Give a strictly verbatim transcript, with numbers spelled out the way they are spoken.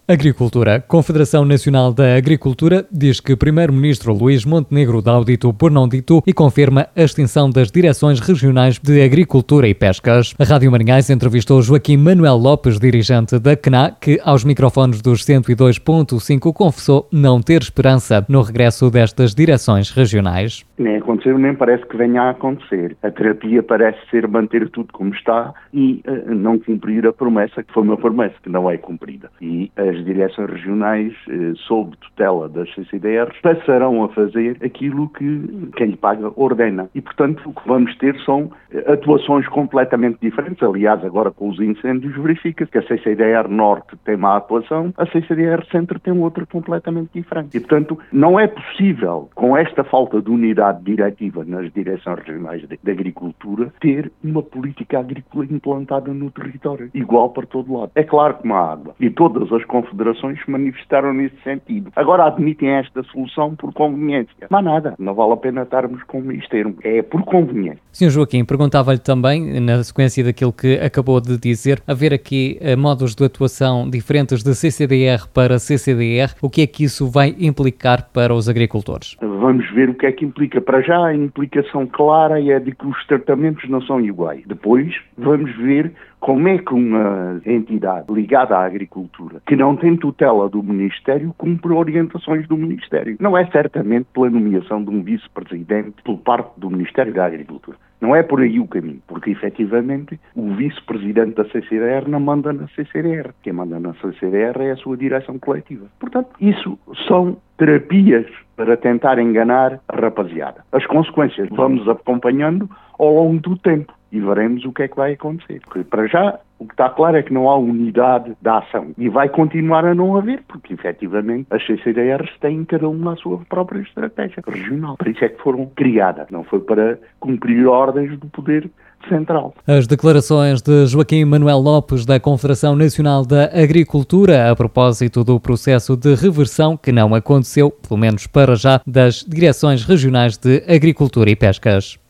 Agricultura. Confederação Nacional da Agricultura diz que Primeiro-Ministro Luís Montenegro dá o dito por não dito e confirma a extinção das direções regionais de Agricultura e Pescas. A Rádio Marinhais entrevistou Joaquim Manuel Lopes, dirigente da C N A, que aos microfones dos cento e dois ponto cinco confessou não ter esperança no regresso destas direções regionais. Nem aconteceu, nem parece que venha a acontecer. A terapia parece ser manter tudo como está e uh, não cumprir a promessa, que foi uma promessa que não é cumprida. E as direções regionais, uh, sob tutela das C C D Rs, passarão a fazer aquilo que quem lhe paga ordena. E, portanto, o que vamos ter são atuações completamente diferentes. Aliás, agora com os incêndios verifica-se que a C C D R Norte tem uma atuação, a C C D R Centro tem outra completamente diferente. E, portanto, não é possível, com esta falta de unidade diretiva nas direções regionais de, de agricultura, ter uma política agrícola implantada no território, igual para todo lado. É claro que uma água. E todas as confederações se manifestaram nesse sentido. Agora admitem esta solução por conveniência. Mas nada, não vale a pena estarmos com isto termo. É por conveniência. senhor Joaquim, perguntava-lhe também, na sequência daquilo que acabou de dizer, haver aqui uh, modos de atuação diferentes de C C D R para C C D R, o que é que isso vai implicar para os agricultores? Vamos ver o que é que implica. Para já, a implicação clara é de que os tratamentos não são iguais. Depois, vamos ver como é que uma entidade ligada à agricultura, que não tem tutela do Ministério, cumpre orientações do Ministério. Não é certamente pela nomeação de um vice-presidente por parte do Ministério da Agricultura. Não é por aí o caminho, porque efetivamente o vice-presidente da C C D R não manda na C C D R. Quem manda na C C D R é a sua direção coletiva. Portanto, isso são terapias para tentar enganar a rapaziada. As consequências vamos acompanhando ao longo do tempo e veremos o que é que vai acontecer. Porque, para já, o que está claro é que não há unidade da ação. E vai continuar a não haver, porque, efetivamente, as C C D Rs têm cada uma a sua própria estratégia regional. Por isso é que foram criadas. Não foi para cumprir ordens do poder central. As declarações de Joaquim Manuel Lopes, da Confederação Nacional da Agricultura, a propósito do processo de reversão que não aconteceu, pelo menos para já, das direções regionais de Agricultura e Pescas.